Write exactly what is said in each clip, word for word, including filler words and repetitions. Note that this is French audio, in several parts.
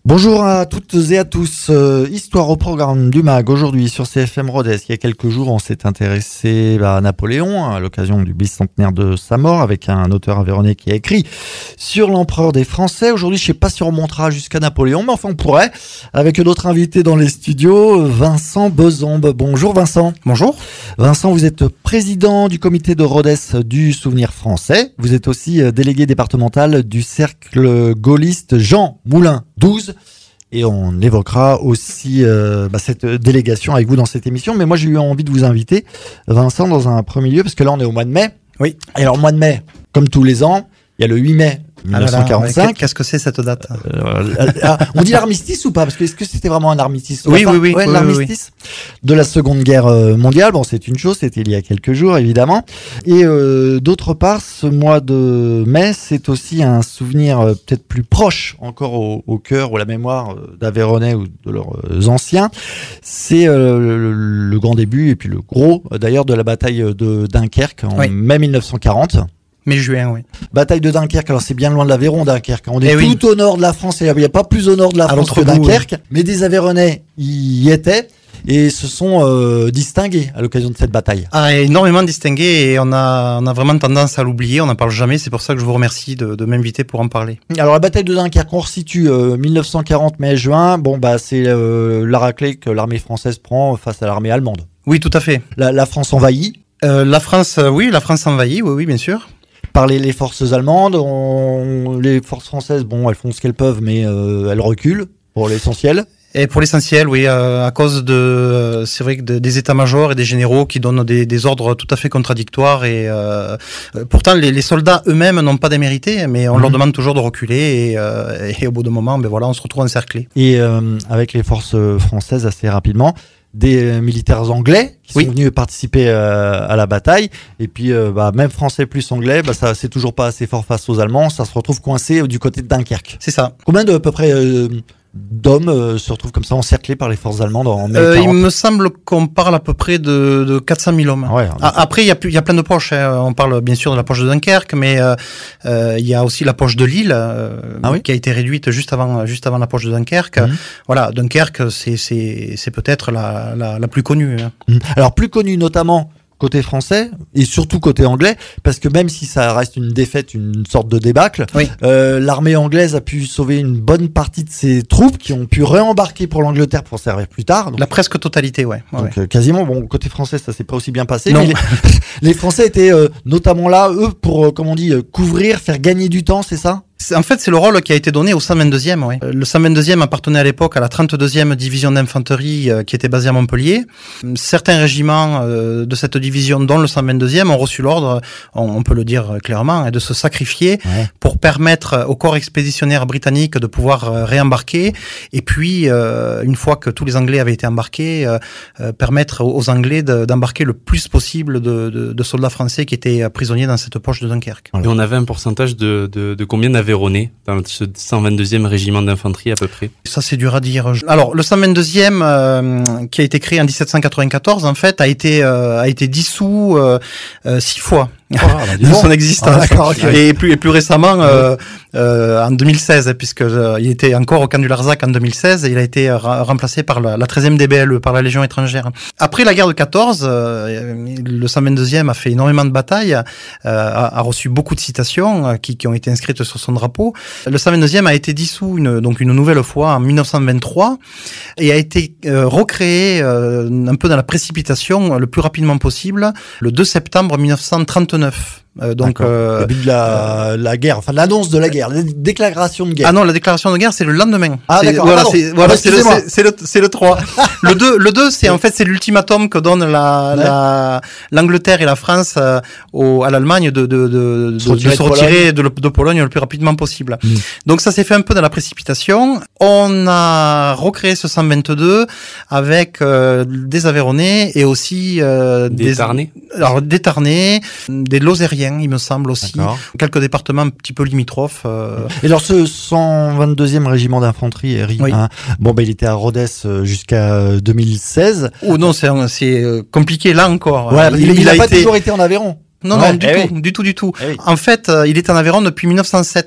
Bonjour à toutes et à tous. Euh, histoire au programme du M A G aujourd'hui sur C F M Rodez. Il y a quelques jours, on s'est intéressé à Napoléon à l'occasion du bicentenaire de sa mort avec un auteur aveyronnais qui a écrit sur l'empereur des Français. Aujourd'hui, je sais pas si on remontera jusqu'à Napoléon, mais enfin on pourrait, avec d'autres invités dans les studios. Vincent Bezombe. Bonjour Vincent. Bonjour. Vincent, vous êtes président du comité de Rodez du souvenir français. Vous êtes aussi délégué départemental du cercle gaulliste Jean Moulin douze. Et on évoquera aussi euh, bah, cette délégation avec vous dans cette émission. Mais moi, j'ai eu envie de vous inviter, Vincent, dans un premier lieu, parce que là, on est au mois de mai. Oui. Et alors, au mois de mai, comme tous les ans, il y a le huit mai mille neuf cent quarante-cinq. Ah là là, ouais. Qu'est-ce que c'est cette date euh, ah, On dit l'armistice ou pas? Parce que est-ce que c'était vraiment un armistice? Oui, oui, oui. Ouais, oui, l'armistice oui, oui. de la Seconde Guerre mondiale. Bon, c'est une chose, c'était il y a quelques jours, évidemment. Et euh, d'autre part, ce mois de mai, c'est aussi un souvenir euh, peut-être plus proche encore au, au cœur ou à la mémoire euh, d'Aveyronnais ou de leurs euh, anciens. C'est euh, le, le grand début et puis le gros, euh, d'ailleurs, de la bataille de Dunkerque en oui. mai mille neuf cent quarante. Mai-juin, oui. Bataille de Dunkerque, alors c'est bien loin de l'Aveyron, Dunkerque. On est eh tout oui. au nord de la France, et il n'y a pas plus au nord de la France que Dunkerque. Oui. Mais des Aveyronnais y étaient et se sont euh, distingués à l'occasion de cette bataille. Ah, énormément distingués, et on a, on a vraiment tendance à l'oublier, on n'en parle jamais, c'est pour ça que je vous remercie de, de m'inviter pour en parler. Alors la bataille de Dunkerque, on resitue euh, mille neuf cent quarante, mai-juin, bon bah c'est euh, la raclée que l'armée française prend face à l'armée allemande. Oui, tout à fait. La, la France envahit. Euh, la France, euh, oui, la France envahit, oui, oui, bien sûr. Par les, les forces allemandes, on, les forces françaises, bon, elles font ce qu'elles peuvent, mais euh, elles reculent pour l'essentiel. Et pour l'essentiel, oui, euh, à cause de, euh, c'est vrai que de, des états-majors et des généraux qui donnent des, des ordres tout à fait contradictoires. Et euh, pourtant, les, les soldats eux-mêmes n'ont pas démérité, mais on mmh. leur demande toujours de reculer. Et, euh, et au bout d'un moment, ben voilà, on se retrouve encerclés. Et euh, avec les forces françaises, assez rapidement, des militaires anglais qui oui. sont venus participer euh, à la bataille, et puis euh, bah, même français plus anglais, bah, ça c'est toujours pas assez fort face aux Allemands, ça se retrouve coincé du côté de Dunkerque. C'est ça. Combien de à peu près euh, d'hommes euh, se retrouvent comme ça encerclés par les forces allemandes en mai euh, Il me semble qu'on parle à peu près de, de quatre cent mille hommes. Ouais, a, après, il y a, il y a plein de poches. Hein. On parle bien sûr de la poche de Dunkerque, mais euh, euh, il y a aussi la poche de Lille, euh, ah oui qui a été réduite juste avant, juste avant la poche de Dunkerque. Mmh. Voilà, Dunkerque, c'est, c'est, c'est peut-être la, la, la plus connue. Hein. Mmh. Alors plus connue notamment côté français et surtout côté anglais, parce que même si ça reste une défaite, une sorte de débâcle, oui. euh, l'armée anglaise a pu sauver une bonne partie de ses troupes qui ont pu réembarquer pour l'Angleterre pour servir plus tard. Donc, la presque totalité, ouais. ouais donc ouais. Euh, quasiment, bon, côté français, ça s'est pas aussi bien passé. Non. Mais les, les Français étaient euh, notamment là, eux, pour, euh, comment on dit, euh, couvrir, faire gagner du temps, c'est ça ? En fait, c'est le rôle qui a été donné au cent vingt-deuxième. Ouais. Le cent vingt-deuxième appartenait à l'époque à la trente-deuxième division d'infanterie euh, qui était basée à Montpellier. Certains régiments euh, de cette division, dont le cent vingt-deuxième, ont reçu l'ordre, on, on peut le dire clairement, de se sacrifier ouais. pour permettre au corps expéditionnaire britannique de pouvoir euh, réembarquer. Et puis, euh, une fois que tous les Anglais avaient été embarqués, euh, euh, permettre aux Anglais de, d'embarquer le plus possible de, de, de soldats français qui étaient prisonniers dans cette poche de Dunkerque. Et on avait un pourcentage de, de, de combien d'Aveyronnais dans ce cent vingt-deuxième régiment d'infanterie à peu près? Ça c'est dur à dire. Alors le cent vingt-deuxième euh, qui a été créé en dix-sept cent quatre-vingt-quatorze en fait a été euh, a été dissous euh, euh, six fois. Oh, bah, de son existence. Ah, okay. Et plus et plus récemment euh, euh, en deux mille seize puisque euh, il était encore au camp du Larzac en deux mille seize et il a été ra- remplacé par la, la treizième D B L E, par la Légion étrangère. Après la guerre de quatorze, euh, le cent vingt-deuxième a fait énormément de batailles, euh, a, a reçu beaucoup de citations euh, qui, qui ont été inscrites sur son drapeau. Le cent vingt-deuxième a été dissous une, donc une nouvelle fois en mille neuf cent vingt-trois et a été euh, recréé euh, un peu dans la précipitation le plus rapidement possible le deux septembre mille neuf cent trente-neuf. Euh, donc euh, le début de la, la guerre, enfin l'annonce de la guerre, la déclaration de guerre. Ah non, la déclaration de guerre c'est le lendemain. Ah c'est, d'accord. Voilà, ah, c'est, voilà, ah, c'est, le, c'est, c'est le c'est le trois. le deux le deux c'est en fait c'est l'ultimatum que donne la, ouais. la l'Angleterre et la France euh, au à l'Allemagne de de de, de, se de se retirer de, de Pologne le plus rapidement possible. Mmh. Donc ça s'est fait un peu dans la précipitation. On a recréé ce cent vingt-deux avec euh, des Aveyronnais et aussi euh, des, des Tarnais. Alors des Tarnais, des Lozériens, il me semble aussi. D'accord. Quelques départements un petit peu limitrophes. Euh... Et alors ce cent vingt-deuxième régiment d'infanterie, R I, oui. hein, bon ben il était à Rodez jusqu'à deux mille seize. Oh non, c'est, c'est compliqué là encore. Ouais, il, il, il a, a pas été... toujours été en Aveyron. Non, ouais, non, du eh tout, oui. du tout, du tout. Eh oui. En fait, euh, il est en Aveyron depuis mille neuf cent sept.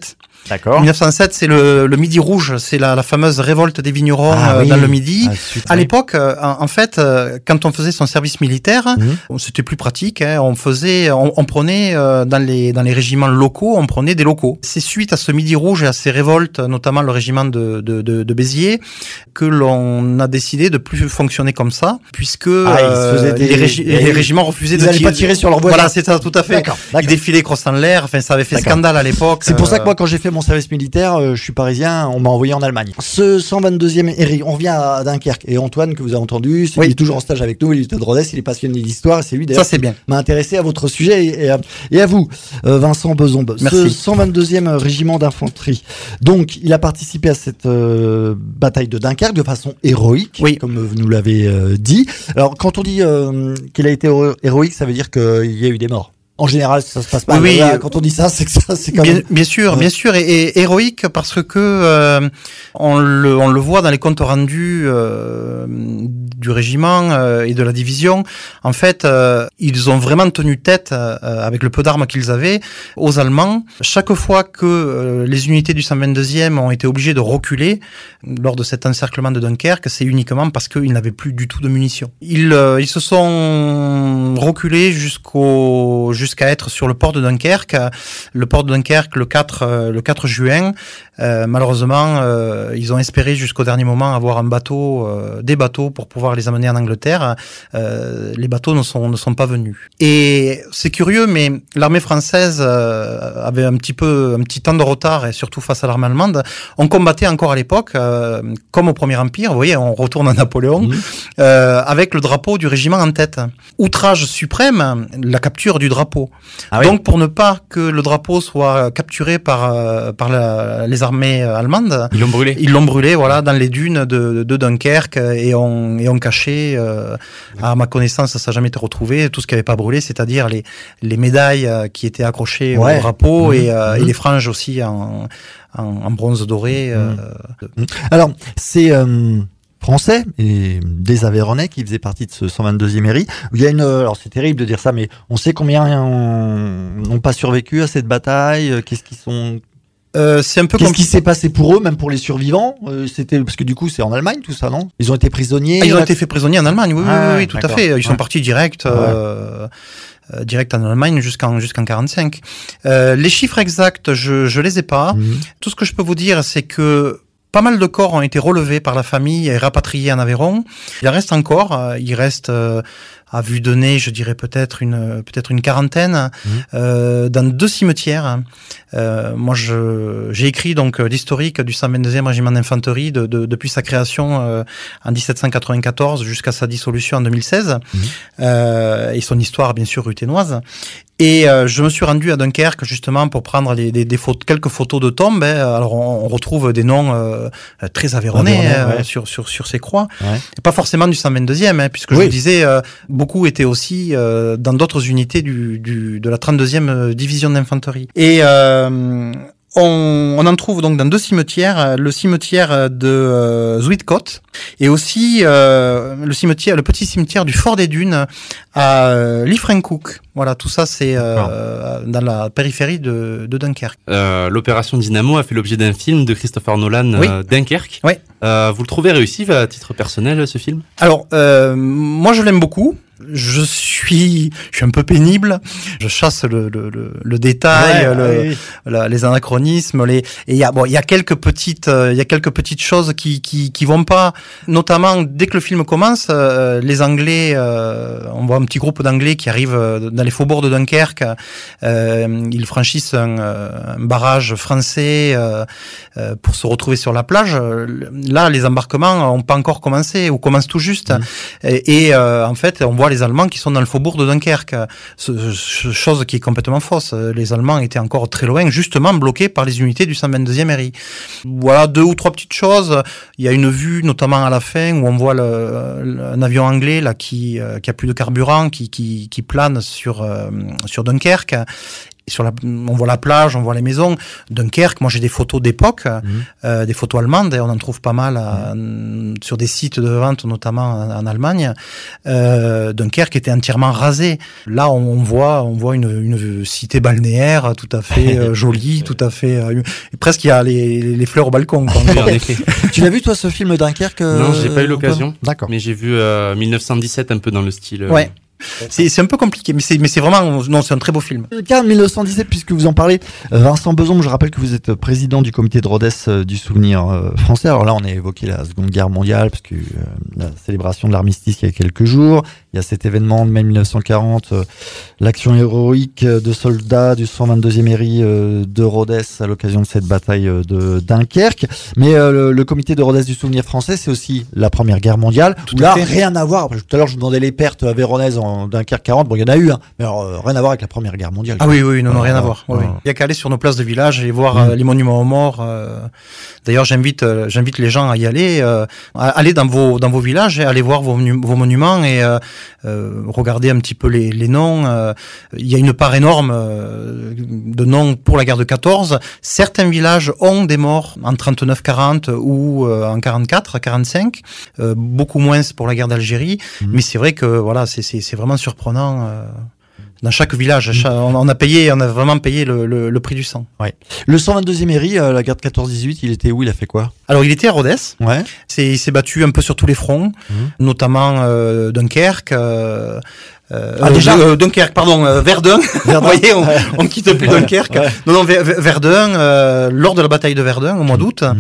D'accord. mille neuf cent sept, c'est le, le Midi Rouge, c'est la, la fameuse révolte des vignerons ah, euh, oui. dans le Midi. Ah, suite, à oui. l'époque, euh, en, en fait, euh, quand on faisait son service militaire, mmh. c'était plus pratique. Hein, on faisait, on, on prenait euh, dans les dans les régiments locaux, on prenait des locaux. C'est suite à ce Midi Rouge et à ces révoltes, notamment le régiment de de, de, de Béziers, que l'on a décidé de plus fonctionner comme ça, puisque ah, euh, des... les, régi- les régiments refusaient ils de tirer. Pas tirer sur leur voisin. Voilà, c'est ça, tout à fait. D'accord, d'accord. Ils défilaient crosse en l'air. Enfin, ça avait fait d'accord. scandale à l'époque. C'est pour ça que moi, quand j'ai fait mon service militaire, euh, je suis parisien, on m'a envoyé en Allemagne. Ce cent vingt-deuxième R I, on revient à Dunkerque. Et Antoine, que vous avez entendu, oui. il est toujours en stage avec nous, il est de Rodez, il est passionné d'histoire. C'est lui d'ailleurs ça, c'est bien. qui m'a intéressé à votre sujet et, et, à, et à vous, euh, Vincent Bezombe. Merci. Ce cent vingt-deuxième régiment d'infanterie. Donc, il a participé à cette euh, bataille de Dunkerque de façon héroïque, oui. comme vous nous l'avez euh, dit. Alors, quand on dit euh, qu'il a été héroïque, ça veut dire qu'il y a eu des morts. En général, ça se passe pas. Oui, là, quand on dit ça, c'est que ça, c'est quand bien, même. Bien sûr, ouais. bien sûr, et, et héroïque parce que euh, on le, on le voit dans les comptes rendus euh, du régiment euh, et de la division. En fait, euh, ils ont vraiment tenu tête euh, avec le peu d'armes qu'ils avaient aux Allemands. Chaque fois que euh, les unités du cent vingt-deuxième ont été obligées de reculer lors de cet encerclement de Dunkerque, c'est uniquement parce qu'ils n'avaient plus du tout de munitions. Ils, euh, ils se sont reculés jusqu'au jusqu'à être sur le port de Dunkerque. Le port de Dunkerque le quatre, le quatre juin. Euh, malheureusement, euh, ils ont espéré jusqu'au dernier moment avoir un bateau, euh, des bateaux pour pouvoir les amener en Angleterre. Euh, les bateaux ne sont, ne sont pas venus. Et c'est curieux, mais l'armée française euh, avait un petit peu, un petit temps de retard, et surtout face à l'armée allemande. On combattait encore à l'époque, euh, comme au Premier Empire. Vous voyez, on retourne à Napoléon, mmh. euh, avec le drapeau du régiment en tête. Outrage suprême, la capture du drapeau. Ah oui. Donc, pour ne pas que le drapeau soit capturé par euh, par la, les armées allemandes, ils l'ont brûlé. Ils l'ont brûlé, voilà, dans les dunes de, de Dunkerque, et ont et ont caché. Euh, à ma connaissance, ça n'a jamais été retrouvé. Tout ce qui n'avait pas brûlé, c'est-à-dire les les médailles qui étaient accrochées ouais. au drapeau mmh. et, euh, mmh. et les franges aussi en en, en bronze doré. Mmh. Euh... Alors, c'est euh... français et des Aveyronais qui faisaient partie de ce cent vingt-deuxième R I. Il y a une, alors c'est terrible de dire ça, mais on sait combien n'ont pas survécu à cette bataille. Qu'est-ce qu'ils sont Euh, c'est un peu Qu'est-ce qui s'est passé pour eux, même pour les survivants? euh, C'était parce que du coup c'est en Allemagne tout ça, non? Ils ont été prisonniers. Ah, ils ont été fait prisonniers en Allemagne, oui, ah, oui, oui, tout à fait. Ils ouais. sont partis direct, euh, euh, direct en Allemagne jusqu'en jusqu'en quarante-cinq. Euh, les chiffres exacts, je je les ai pas. Mmh. Tout ce que je peux vous dire, c'est que pas mal de corps ont été relevés par la famille et rapatriés en Aveyron. Il en reste encore. Il reste, euh, à vue de nez, je dirais peut-être une peut-être une quarantaine, mmh. euh, dans deux cimetières. Euh, moi, je j'ai écrit donc l'historique du cent vingt-deuxième régiment d'infanterie de, de, depuis sa création euh, en dix-sept cent quatre-vingt-quatorze jusqu'à sa dissolution en deux mille seize, mmh. euh, et son histoire bien sûr ruthénoise. Et euh, je me suis rendu à Dunkerque justement pour prendre les, des, des photos, quelques photos de tombes. Hein. Alors on, on retrouve des noms euh, très aveyronnais euh, ouais. sur sur sur ces croix, ouais. et pas forcément du cent vingt-deuxième, hein, puisque oui. je vous disais euh, beaucoup étaient aussi euh, dans d'autres unités du, du de la trente-deuxième division d'infanterie. Et euh, On, on en trouve donc dans deux cimetières, le cimetière de euh, Zuidcote et aussi euh, le cimetière, le petit cimetière du Fort des Dunes à euh, Liefrencook. Voilà, tout ça c'est euh, dans la périphérie de, de Dunkerque. Euh, L'opération Dynamo a fait l'objet d'un film de Christopher Nolan, oui. euh, Dunkerque. Oui. Euh, vous le trouvez réussi à titre personnel, ce film? Alors, euh, moi je l'aime beaucoup. Je suis, je suis un peu pénible. Je chasse le le le, le détail, ouais, le, oui. la, les anachronismes, les. Et il y a bon, il y a quelques petites, il euh, y a quelques petites choses qui qui qui vont pas. Notamment dès que le film commence, euh, les Anglais, euh, on voit un petit groupe d'Anglais qui arrivent dans les faubourgs de Dunkerque. Euh, ils franchissent un, un barrage français euh, euh, pour se retrouver sur la plage. Là, les embarquements ont pas encore commencé ou commencent tout juste. Mmh. Et, et euh, en fait, on voit les Allemands qui sont dans le faubourg de Dunkerque, ce, ce, chose qui est complètement fausse. Les Allemands étaient encore très loin, justement bloqués par les unités du cent vingt-deuxième R I. Voilà deux ou trois petites choses. Il y a une vue, notamment à la fin, où on voit le, le, un avion anglais là qui, euh, qui a plus de carburant, qui, qui, qui plane sur, euh, sur Dunkerque. sur la, on voit la plage, on voit les maisons. Dunkerque, moi j'ai des photos d'époque, mmh. euh, des photos allemandes, et on en trouve pas mal à, mmh. sur des sites de vente, notamment en, en Allemagne. Euh, Dunkerque était entièrement rasé. Là, on, on voit, on voit une, une cité balnéaire tout à fait euh, jolie, tout à fait. Euh, presque il y a les, les fleurs au balcon. Oui, en effet. Tu l'as vu toi ce film Dunkerque? euh, Non, j'ai pas eu l'occasion. D'accord. Mais j'ai vu euh, mille neuf cent dix-sept un peu dans le style. Euh, ouais. C'est, c'est un peu compliqué, mais c'est, mais c'est vraiment, non, c'est un très beau film. Car mille neuf cent dix-sept, puisque vous en parlez, Vincent Beuzon, je rappelle que vous êtes président du comité de Rodez euh, du souvenir euh, français. Alors là, on a évoqué la Seconde Guerre mondiale, parce que euh, la célébration de l'armistice il y a quelques jours. Il y a cet événement de mai mille neuf cent quarante, euh, l'action héroïque de soldats du cent vingt-deuxième R I euh, de Rodez à l'occasion de cette bataille euh, de Dunkerque. Mais euh, le, le comité de Rodez du souvenir français, c'est aussi la Première Guerre mondiale. Tout où là, fait. rien à voir. Tout à l'heure, je vous demandais les pertes véronaises en Dunkerque quarante. Bon, il y en a eu, hein, mais alors, euh, rien à voir avec la Première Guerre mondiale. Ah oui, oui, non, non, rien euh, à voir. euh, Oui, oui. Il y a qu'à aller sur nos places de village et voir mmh. euh, les monuments aux morts. Euh... D'ailleurs, j'invite, euh, j'invite les gens à y aller, euh, à aller dans vos, dans vos villages et aller voir vos, vos monuments et euh, euh, regarder un petit peu les, les noms. Euh, il y a une part énorme euh, de noms pour la guerre de quatorze. Certains villages ont des morts en trente-neuf quarante ou euh, en quarante-quatre quarante-cinq. Euh, beaucoup moins pour la guerre d'Algérie. Mmh. Mais c'est vrai que voilà, c'est, c'est, c'est vraiment surprenant. Euh, Dans chaque village, chaque, on a payé, on a vraiment payé le, le, le prix du sang. Ouais. Le cent vingt-deuxième R I, euh, la guerre de quatorze dix-huit, il était où? Il a fait quoi? Alors, il était à Rodez. Ouais. C'est, il s'est battu un peu sur tous les fronts, mmh. notamment euh, Dunkerque. Euh, Euh, ah, déjà euh, Dunkerque, pardon, euh, Verdun. Verdun. Vous voyez, on, on quitte plus Dunkerque. Ouais. Non, non, Verdun. Euh, lors de la bataille de Verdun, au mois d'août, mmh.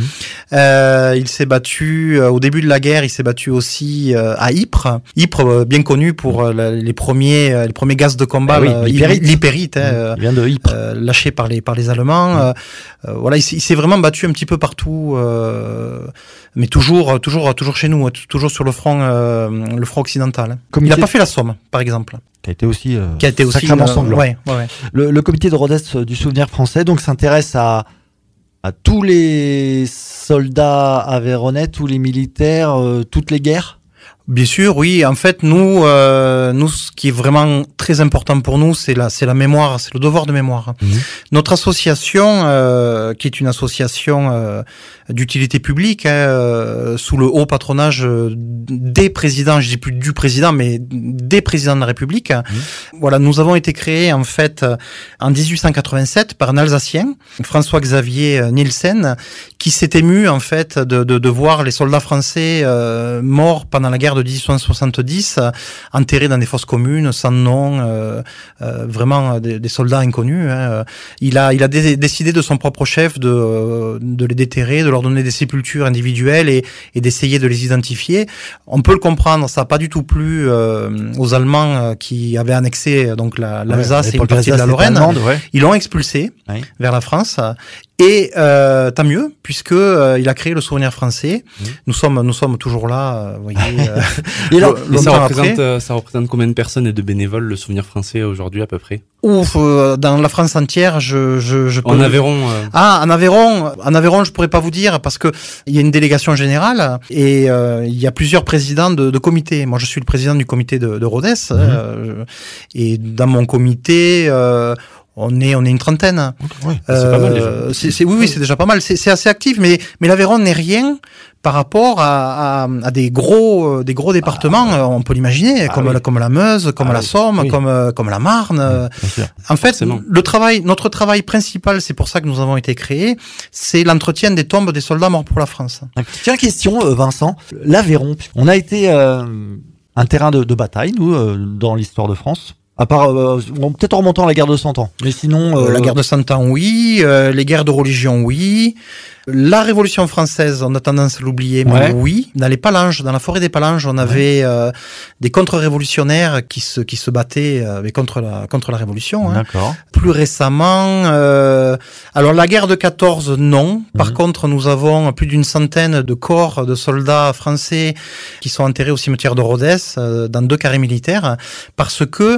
euh, il s'est battu. Euh, au début de la guerre, il s'est battu aussi euh, à Ypres. Ypres, euh, bien connu pour euh, la, les premiers, euh, les premiers gaz de combat, ah oui, l'hypérite, l'hypérite, hein, mmh. il vient de Ypres, euh, lâché par les par les Allemands. Mmh. Euh, euh, voilà, il, il s'est vraiment battu un petit peu partout, euh, mais toujours, toujours, toujours chez nous, toujours sur le front, euh, le front occidental. Comme il n'a pas fait la Somme, par exemple. Qui a été aussi, euh, qui a été aussi sacrément euh, sanglant. Ouais, ouais, ouais. Le, le comité de Rodez du souvenir français donc s'intéresse à à tous les soldats aveyronnais, tous les militaires, euh, toutes les guerres. Bien sûr, oui. En fait, nous, euh, nous, ce qui est vraiment très important pour nous, c'est la, c'est la mémoire, c'est le devoir de mémoire. Mmh. Notre association, euh, qui est une association euh, d'utilité publique, hein, euh, sous le haut patronage des présidents, je dis plus du président, mais des présidents de la République. Mmh. Voilà, nous avons été créés en fait en dix-huit cent quatre-vingt-sept par un Alsacien, François-Xavier Nielsen, qui s'est ému en fait de, de, de voir les soldats français euh, morts pendant la guerre de dix-huit cent soixante-dix, euh, enterrés dans des fosses communes, sans nom, euh, euh, vraiment des, des soldats inconnus. Hein. Il a, il a dé- décidé de son propre chef de, de les déterrer, de leur donner des sépultures individuelles et, et d'essayer de les identifier. On peut le comprendre, ça n'a pas du tout plu euh, aux Allemands euh, qui avaient annexé donc la, l'Alsace ouais, et une partie de la Lorraine. Allemande, ouais. Ils l'ont expulsé oui. vers la France. Et euh, tant mieux, puisque euh, il a créé le souvenir français. Mmh. Nous sommes, nous sommes toujours là, euh, vous voyez. Euh, et alors, et ça représente, euh, ça représente combien de personnes et de bénévoles le souvenir français aujourd'hui à peu près? Ouf, euh, dans la France entière, je, je, je peux. En Aveyron. Euh... Ah, en Aveyron, en Aveyron, je pourrais pas vous dire parce que il y a une délégation générale et euh, il y a plusieurs présidents de, de comités. Moi, je suis le président du comité de, de Rodez mmh. euh, et dans mon comité. Euh, On est, on est une trentaine. Oui, c'est euh, pas mal déjà. C'est, c'est, oui, oui, c'est déjà pas mal. C'est, c'est assez actif, mais, mais l'Aveyron n'est rien par rapport à, à, à des gros, des gros départements. Ah, on peut l'imaginer, ah, comme oui. la, comme la Meuse, comme ah, la Somme, oui. comme, comme la Marne. Oui, en fait, forcément. le travail, notre travail principal, c'est pour ça que nous avons été créés, c'est l'entretien des tombes des soldats morts pour la France. Tiens, question, Vincent. L'Aveyron, on a été euh, un terrain de, de bataille, nous, euh, dans l'histoire de France. À part, euh, peut-être en remontant à la guerre de Cent Ans. Mais sinon... Euh... La guerre de Cent Ans, oui. Euh, les guerres de religion, oui. La Révolution française, on a tendance à l'oublier, mais ouais. oui. Dans les Palanges, dans la forêt des Palanges, on avait ouais. euh, des contre-révolutionnaires qui se qui se battaient euh, contre la contre la Révolution. Hein. D'accord. Plus récemment, euh, alors la guerre de quatorze, non. Par mmh. contre, nous avons plus d'une centaine de corps de soldats français qui sont enterrés au cimetière de Rodez euh, dans deux carrés militaires, parce que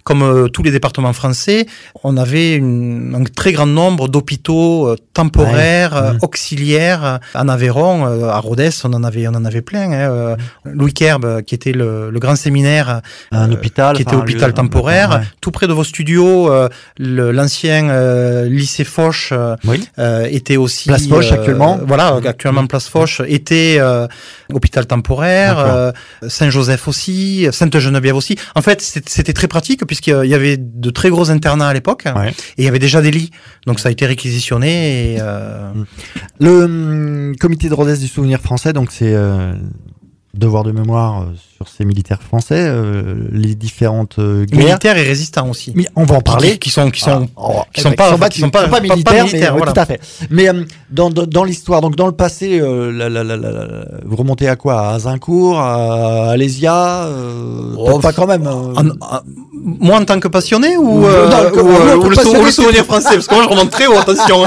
comme euh, tous les départements français, on avait une, un très grand nombre d'hôpitaux euh, temporaires, ouais. euh, auxiliaires. En Aveyron, euh, à Rodez, on en avait, on en avait plein. Hein, euh, Louis Kerbe, qui était le, le grand séminaire, un euh, hôpital, qui était hôpital temporaire, ouais. tout près de vos studios. Euh, le, l'ancien euh, lycée Foch euh, oui. euh, était aussi Place Foch euh, actuellement. Voilà, actuellement Place Foch était euh, hôpital temporaire. Euh, Saint-Joseph aussi, Sainte-Geneviève aussi. En fait, c'était, c'était très pratique puisqu'il y avait de très gros internats à l'époque ouais. et il y avait déjà des lits. Donc ça a été réquisitionné. Et, euh... Le hum, comité de Rodez du souvenir français, donc c'est euh, devoir de mémoire euh, sur ces militaires français, euh, les différentes euh, guerres. Militaires et résistants aussi. Mais on va en parler. Qui, qui sont qui sont ah, oh, qui sont pas qui sont pas, pas, pas militaires, pas militaires mais, voilà. Tout à fait. Mais euh, dans, dans dans l'histoire, donc dans le passé, euh, la, la, la, la, vous remontez à quoi? À Azincourt, à Alésia, euh, oh, pas quand même. Euh... En, en, moi en tant que passionné ou euh, non, ou, ou, euh, ou, le, sou, ou le souvenir français, parce que moi je remonte très haut, attention.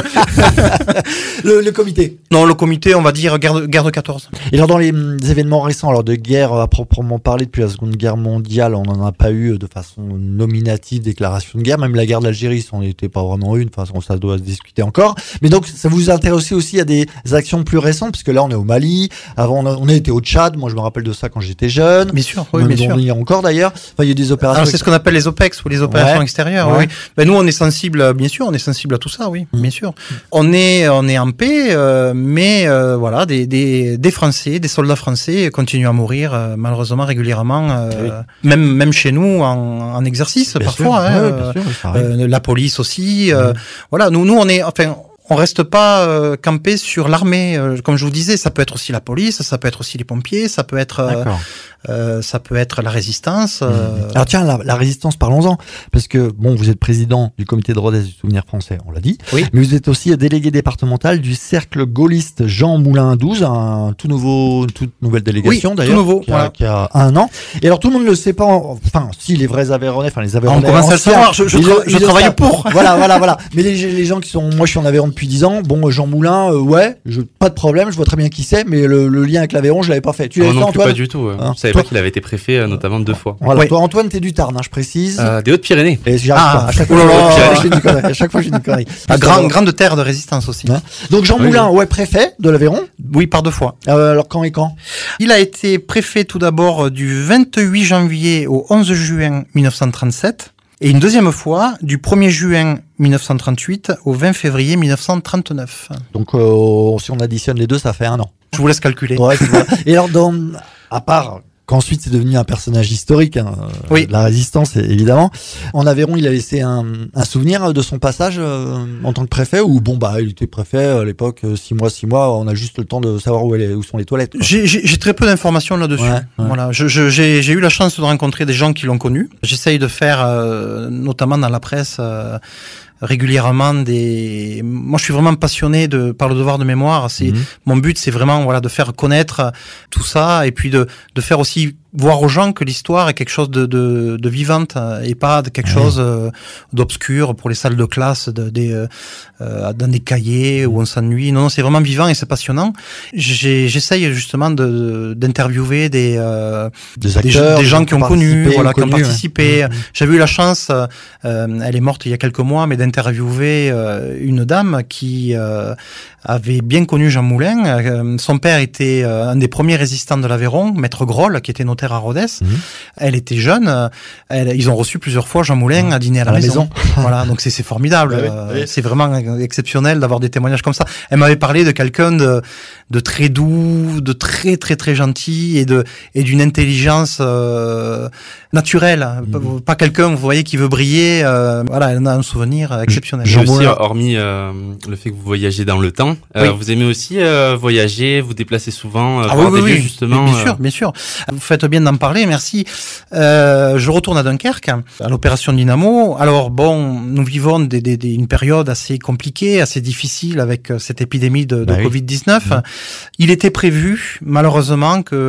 le, le comité. Non, le comité, on va dire guerre de, guerre de quatorze. Et alors dans les, les événements récents, alors de guerre à proprement parler depuis la Seconde Guerre mondiale, on n'en a pas eu de façon nominative déclaration de guerre. Même la guerre d'Algérie, ça n'en était pas vraiment une. Enfin, ça doit se discuter encore. Mais donc, ça vous intéresse aussi à des actions plus récentes, parce que là, on est au Mali. Avant, on a, on a été au Tchad. Moi, je me rappelle de ça quand j'étais jeune. Bien sûr, oui, bien sûr. Il y a encore d'ailleurs. Enfin, il y a des opérations. Alors, c'est ce qu'on appelle les O P E X ou les opérations ouais. extérieures. Ouais. Oui. Ben, nous, on est sensible, bien sûr, on est sensible à tout ça, oui, mmh. bien sûr. On est, on est en paix, euh, mais euh, voilà, des, des, des Français, des soldats français continuent à mourir euh, malheureusement régulièrement, euh, oui. même même chez nous en, en exercice bien parfois. Hein, ouais, euh, bien sûr, euh, la police aussi. Euh, mmh. Voilà, nous nous on est enfin. On reste pas euh, campé sur l'armée, euh, comme je vous disais. Ça peut être aussi la police, ça peut être aussi les pompiers, ça peut être, euh, euh, ça peut être la résistance. Euh... Mmh. Alors tiens, la, la résistance, parlons-en, parce que bon, vous êtes président du comité de Rodez du souvenir français, on l'a dit. Oui. Mais vous êtes aussi délégué départemental du cercle gaulliste Jean Moulin douze, un tout nouveau, une toute nouvelle délégation oui, d'ailleurs, tout nouveau, qui, a, voilà. qui a un an. Et alors tout le monde ne le sait pas. Enfin, si les vrais Aveyronnais, enfin les Aveyronnais. On commence à le savoir. Je, je, tra- je travaille savent. pour. Voilà, voilà, voilà. Mais les, les gens qui sont, moi, je suis en Aveyron depuis dix ans. Bon, Jean Moulin, euh, ouais, je, pas de problème, je vois très bien qui c'est, mais le, le lien avec l'Aveyron, je l'avais pas fait. Tu l'avais non, fait, non Antoine? Pas du tout. Euh. Hein, je savais toi... pas qu'il avait été préfet, euh, notamment deux fois. Voilà. Oui. Toi, Antoine, t'es du Tarn, hein, je précise. Euh, des Hautes-Pyrénées. Et j'arrive ah, pas. À chaque fois, je fais une connerie. À chaque fois, j'ai une connerie. Ah, grand, grande terre de résistance aussi. Hein donc Jean oui, Moulin, oui. ouais, préfet de l'Aveyron. Oui, par deux fois. Euh, alors quand et quand? Il a été préfet tout d'abord du vingt-huit janvier au onze juin mille neuf cent trente-sept. Et une deuxième fois, du premier juin mille neuf cent trente-huit au vingt février mille neuf cent trente-neuf. Donc, euh, si on additionne les deux, ça fait un an. Je vous laisse calculer. Ouais, et alors, dans, à part qu'ensuite c'est devenu un personnage historique, hein, oui. de la résistance évidemment. En Aveyron, il a laissé un, un souvenir de son passage euh, en tant que préfet, ou bon bah il était préfet à l'époque, six mois, six mois, on a juste le temps de savoir où, elle est, où sont les toilettes. J'ai, j'ai, j'ai très peu d'informations là-dessus. Ouais, ouais. Voilà, je, je, j'ai, j'ai eu la chance de rencontrer des gens qui l'ont connu. J'essaye de faire, euh, notamment dans la presse. Euh, régulièrement des moi je suis vraiment passionné de par le devoir de mémoire, c'est mmh. mon but c'est vraiment voilà de faire connaître tout ça et puis de de faire aussi voir aux gens que l'histoire est quelque chose de de, de vivante et pas de quelque mmh. chose euh, d'obscur pour les salles de classe de, des euh, dans des cahiers où on s'ennuie. Non non, c'est vraiment vivant et c'est passionnant. J'ai, j'essaye justement de d'interviewer des euh, des, acteurs, des, des gens qui ont connu, voilà, qui ont participé. Ouais. Mmh. J'avais eu la chance, euh, elle est morte il y a quelques mois, mais d'interviewer euh, une dame qui euh, avait bien connu Jean Moulin. Euh, son père était euh, un des premiers résistants de l'Aveyron, Maître Groll, qui était notaire à Rodez. Mmh. Elle était jeune. Elle, ils ont reçu plusieurs fois Jean Moulin mmh. à dîner à la, à la maison. maison. Voilà, donc c'est, c'est formidable. Ouais, euh, ouais. C'est vraiment exceptionnel d'avoir des témoignages comme ça. Elle m'avait parlé de quelqu'un de, de très doux, de très très très gentil et de et d'une intelligence euh, naturelle. Mmh. Pas quelqu'un, vous voyez, qui veut briller. Euh, voilà, elle en a un souvenir exceptionnel. Jean aussi, hormis euh, le fait que vous voyagez dans le temps, euh, oui. vous aimez aussi euh, voyager, vous déplacer souvent, euh, ah, voir oui, des oui, lieux oui. justement. Bien sûr, bien sûr. Vous faites bien d'en parler, merci. Euh, je retourne à Dunkerque, à l'opération Dynamo. Alors bon, nous vivons des, des, des, une période assez compliquée, assez difficile avec cette épidémie de, de bah covid dix-neuf. Oui. Il était prévu, malheureusement, que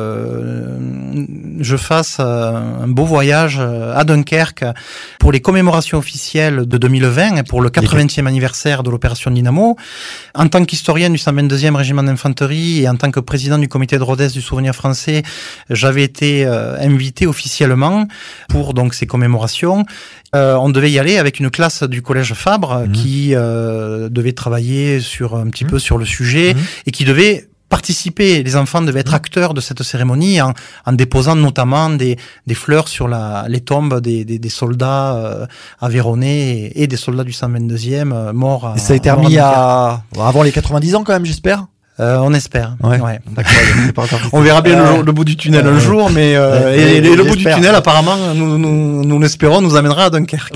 euh, je fasse un beau voyage à Dunkerque pour les commémorations officielles de deux mille vingt et pour le quatre-vingtième anniversaire de l'opération Dynamo. En tant qu'historien du cent vingt-deuxième régiment d'infanterie et en tant que président du comité de Rodez du souvenir français, j'avais avait été euh, invité officiellement pour donc ces commémorations. Euh, on devait y aller avec une classe du collège Fabre mmh. qui euh, devait travailler sur un petit mmh. peu sur le sujet mmh. et qui devait participer. Les enfants devaient être acteurs de cette cérémonie en, en déposant notamment des, des fleurs sur la, les tombes des, des, des soldats euh, aveyronnais et, et des soldats du cent vingt-deuxième euh, morts. À, et ça a été remis à avant les quatre-vingt-dix ans quand même, j'espère. Euh, on espère. Ouais. ouais. On verra bien euh, le, le bout du tunnel euh, un jour, mais euh, euh, et, et, et le bout du tunnel, apparemment, nous, nous, nous l'espérons, nous amènera à Dunkerque.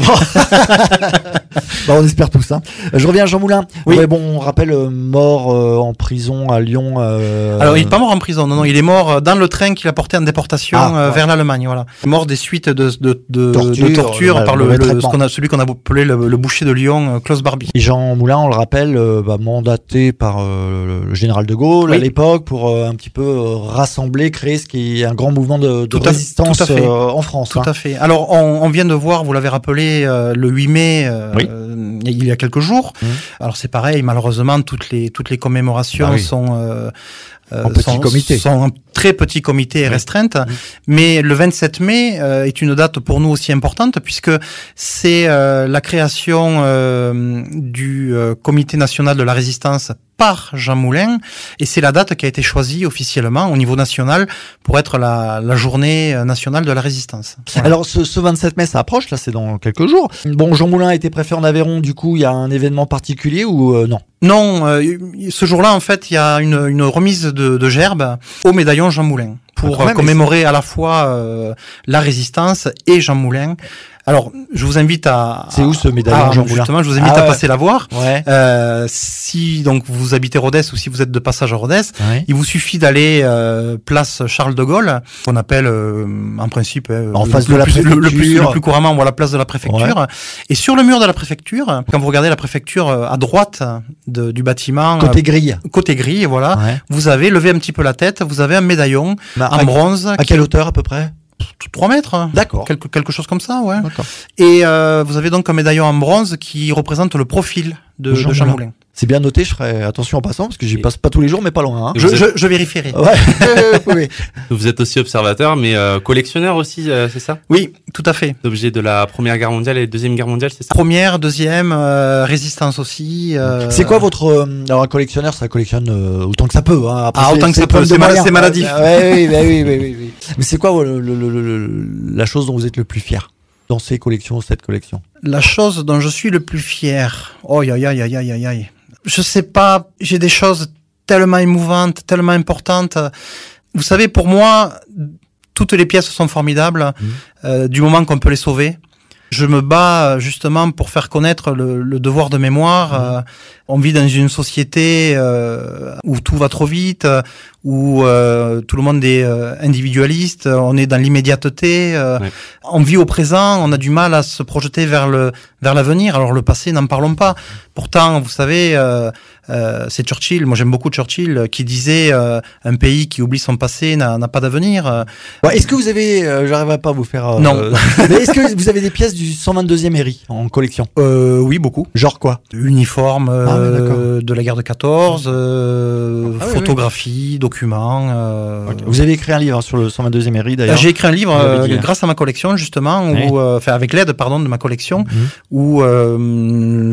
Bah, on espère tout ça. Hein. Je reviens à Jean Moulin. Oui. Ouais, bon, on rappelle euh, mort euh, en prison à Lyon. Euh... Alors, il n'est pas mort en prison. Non, non, il est mort dans le train qu'il a porté en déportation ah, euh, ouais. vers l'Allemagne. Voilà. Il est mort des suites de, de, de torture, de torture par le, le, ce qu'on a, celui qu'on a appelé le, le boucher de Lyon, Klaus Barbie. Et Jean Moulin, on le rappelle, euh, bah, mandaté par euh, le général de Gaulle oui. à l'époque pour euh, un petit peu euh, rassembler, créer ce qui est un grand mouvement de, de résistance à, euh, en France. Tout hein. à fait. Alors, on, on vient de voir, vous l'avez rappelé, euh, le huit mai. Euh, oui. euh, il y a quelques jours. Mmh. Alors c'est pareil, malheureusement, toutes les toutes les commémorations bah oui. sont euh, en petit sont, comité. sont en très petit comité et restreintes. Mmh. Mais le vingt-sept mai euh, est une date pour nous aussi importante puisque c'est euh, la création euh, du euh, Comité national de la résistance par Jean Moulin et c'est la date qui a été choisie officiellement au niveau national pour être la, la journée nationale de la résistance. Voilà. Alors ce, ce vingt-sept mai, ça approche, là c'est dans quelques jours. Bon, Jean Moulin a été préfet en Aveyron, du coup il y a un événement particulier ou euh, non? Non, euh, ce jour-là en fait il y a une, une remise de, de gerbes au médaillon Jean Moulin pour ah, commémorer à la fois euh, la résistance et Jean Moulin. Alors, je vous invite à... C'est où ce médaillon, Jean Moulin ? Justement, je vous invite ah, à ouais. passer la voir. Ouais. Euh, si donc vous habitez Rodez ou si vous êtes de passage à Rodez, ouais. il vous suffit d'aller euh, place Charles de Gaulle, qu'on appelle euh, en principe euh, en le, face le, de la plus, préfecture. Le, le, plus, le plus couramment, voilà, place de la préfecture. Ouais. Et sur le mur de la préfecture, quand vous regardez la préfecture à droite de, du bâtiment, côté grille, euh, côté grille, voilà, ouais. vous avez levé un petit peu la tête, vous avez un médaillon bah, en à, bronze. À quelle hauteur à peu près ? trois mètres. D'accord. Quelque, quelque chose comme ça, ouais. D'accord. Et euh, vous avez donc un médaillon en bronze qui représente le profil de, de Jean, de Jean Moulin. C'est bien noté, je ferai attention en passant, parce que j'y passe pas tous les jours, mais pas loin. Hein. Je, êtes... je, je vérifierai. Ouais. oui. Vous êtes aussi observateur, mais euh, collectionneur aussi, euh, c'est ça ? Oui, tout à fait. D'objets de la Première Guerre mondiale et la Deuxième Guerre mondiale, c'est ça ? Première, deuxième, euh, résistance aussi. Euh... C'est quoi votre... Euh, alors un collectionneur, ça collectionne euh, autant que ça peut. Hein. Après, ah, autant que ça peut, c'est, mal, c'est maladif. Ah, ouais, oui, oui, oui, oui, oui, oui. Mais c'est quoi le, le, le, le, la chose dont vous êtes le plus fier dans ces collections, cette collection ? La chose dont je suis le plus fier... Oh, aïe, aïe, aïe, aïe, aïe, aïe. Je sais pas, j'ai des choses tellement émouvantes, tellement importantes. Vous savez, pour moi, toutes les pièces sont formidables, mmh. euh, du moment qu'on peut les sauver. Je me bats justement pour faire connaître le, le devoir de mémoire. Mmh. Euh, on vit dans une société euh, où tout va trop vite, où euh, tout le monde est euh, individualiste, on est dans l'immédiateté, euh, ouais. on vit au présent, on a du mal à se projeter vers le vers l'avenir. Alors le passé, n'en parlons pas. Pourtant, vous savez, euh, euh, c'est Churchill, moi j'aime beaucoup Churchill, qui disait euh, un pays qui oublie son passé n'a, n'a pas d'avenir. Ouais, est-ce que vous avez, euh, j'arriverai pas à vous faire... Euh, non. Euh, mais est-ce que vous avez des pièces du cent vingt-deuxième R I en collection ? euh, Oui, beaucoup. Genre quoi ? Uniforme euh, ah, de la guerre de quatorze, euh, ah, photographie, oui. documents. Euh... Okay. Vous avez écrit un livre sur le cent vingt-deuxième R I d'ailleurs ? J'ai écrit un livre euh, grâce à ma collection justement, oui. où, euh, enfin avec l'aide pardon de ma collection, mmh. où euh,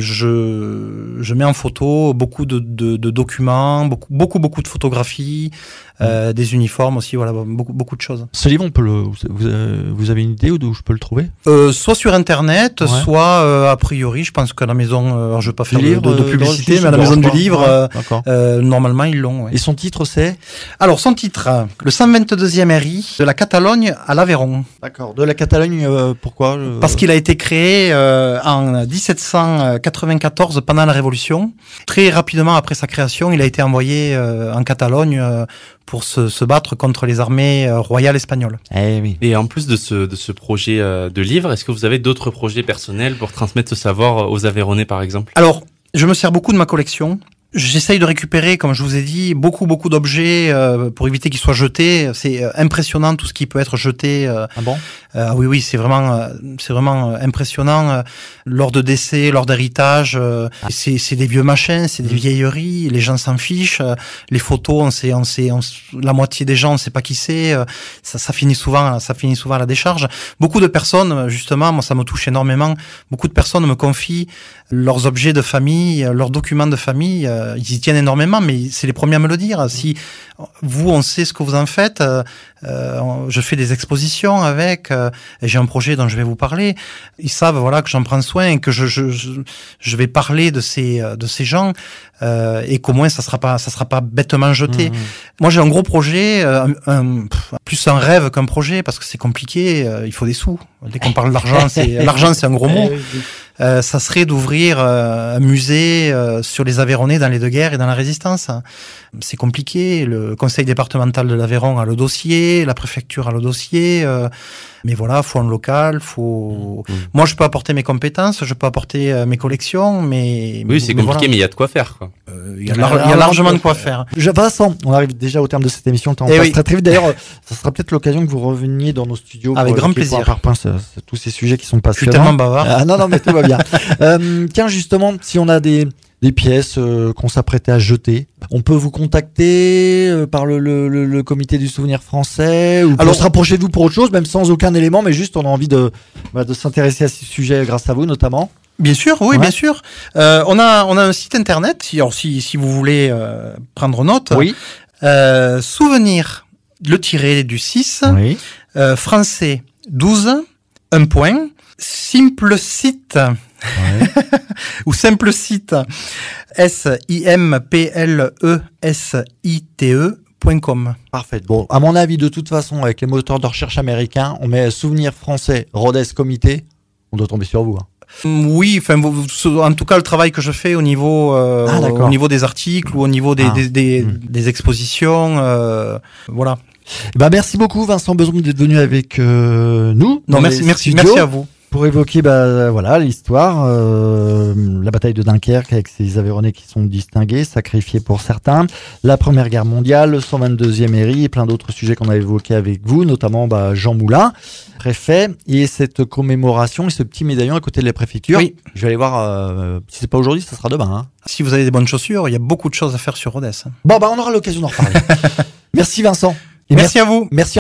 je je mets en photo beaucoup de, de, de documents, beaucoup beaucoup beaucoup de photographies, mmh. euh, des uniformes aussi, voilà, beaucoup beaucoup de choses. Ce livre, on peut le, vous, vous avez une idée où je peux le trouver ? euh, Soit sur internet, ouais. soit euh, a priori, je pense qu'à la maison, euh, alors je vais pas faire de, livre, de, de publicité, mais à la maison du livre, ouais, euh, normalement ils l'ont. Ouais. Et son titre c'est ? Alors son titre, le cent vingt-deuxième R I de la Catalogne à l'Aveyron. D'accord. De la Catalogne, euh, pourquoi ? euh... Parce qu'il a été créé euh, en dix-sept cent quatre-vingt-quatorze pendant la Révolution. Très rapidement après sa création, il a été envoyé euh, en Catalogne euh, pour se, se battre contre les armées euh, royales espagnoles. Eh oui. Et en plus de ce, de ce projet euh, de livre, est-ce que vous avez d'autres projets personnels pour transmettre ce savoir aux Aveyronnais par exemple ? Alors, je me sers beaucoup de ma collection. J'essaye de récupérer, comme je vous ai dit, beaucoup beaucoup d'objets euh, pour éviter qu'ils soient jetés. C'est euh, impressionnant tout ce qui peut être jeté. Euh, ah bon euh, Oui, oui, c'est vraiment, euh, c'est vraiment euh, impressionnant. Euh, lors de décès, lors d'héritage, euh, c'est, c'est des vieux machins, c'est des vieilleries. Les gens s'en fichent. Euh, les photos, on sait, on sait, on, la moitié des gens, on sait pas qui c'est. Euh, ça, ça finit souvent, ça finit souvent à la décharge. Beaucoup de personnes, justement, moi, ça me touche énormément. Beaucoup de personnes me confient leurs objets de famille, leurs documents de famille. Euh, Ils y tiennent énormément, mais c'est les premiers à me le dire. Si vous, on sait ce que vous en faites, euh, euh, je fais des expositions avec, euh, et j'ai un projet dont je vais vous parler. Ils savent, voilà, que j'en prends soin et que je, je, je, je vais parler de ces, de ces gens, euh, et qu'au moins ça sera pas, ça sera pas bêtement jeté. Mmh. Moi, j'ai un gros projet, euh, un, un, plus un rêve qu'un projet, parce que c'est compliqué. Euh, il faut des sous. Dès qu'on parle d'argent, c'est l'argent, c'est un gros mot. Euh, ça serait d'ouvrir euh, un musée euh, sur les Aveyronnais dans les deux guerres et dans la Résistance. C'est compliqué. Le conseil départemental de l'Aveyron a le dossier, la préfecture a le dossier. Euh, mais voilà, faut un local, faut. Mmh. Moi, je peux apporter mes compétences, je peux apporter euh, mes collections, mais. Oui, c'est mais compliqué, voilà. mais il y a de quoi faire, quoi. Euh, il y a, lar- il y a largement de quoi faire. Je, Vincent, on arrive déjà au terme de cette émission. Le temps passe oui. très très vite. D'ailleurs, ça sera peut-être l'occasion que vous reveniez dans nos studios. Avec grand plaisir. Par point, c'est, c'est tous ces sujets qui sont passionnants. Je suis tellement bavard. Ah non, non, mais tout va bien. euh, tiens, justement, si on a des des pièces euh, qu'on s'apprêtait à jeter, on peut vous contacter euh, par le, le, le, le comité du souvenir français ou alors se rapprocher de vous pour autre chose, même sans aucun élément, mais juste on a envie de bah, de s'intéresser à ce sujet grâce à vous notamment. Bien sûr, oui, ouais. bien sûr. Euh, on a on a un site internet. Si alors, si si vous voulez euh, prendre note. Oui. Euh, souvenir le tiré du six. Oui. Euh, français douze. Un point. Simple site. Ouais. Ou simple site. S I M P L E S I T E point com. Parfait. Bon, à mon avis, de toute façon, avec les moteurs de recherche américains, on met souvenir français Rodez Comité, on doit tomber sur vous. Hein. Oui, enfin, en tout cas, le travail que je fais au niveau, euh, ah, au niveau des articles ou au niveau des, ah. des, des, mmh. des expositions, euh, voilà. Bah, merci beaucoup, Vincent Besoum, d'être venu avec euh, nous. Non, merci, merci, merci à vous. Pour évoquer bah, voilà, l'histoire, euh, la bataille de Dunkerque avec ces Aveyronnais qui sont distingués, sacrifiés pour certains, la Première Guerre mondiale, le cent vingt-deuxième E R I et plein d'autres sujets qu'on a évoqués avec vous, notamment bah, Jean Moulin, préfet, et cette commémoration et ce petit médaillon à côté de la préfecture. Oui. Je vais aller voir, euh, si c'est pas aujourd'hui, ça sera demain. Hein. Si vous avez des bonnes chaussures, il y a beaucoup de choses à faire sur Rodez. Bon, bah, on aura l'occasion d'en reparler. Merci Vincent. Et merci, merci à vous. Merci.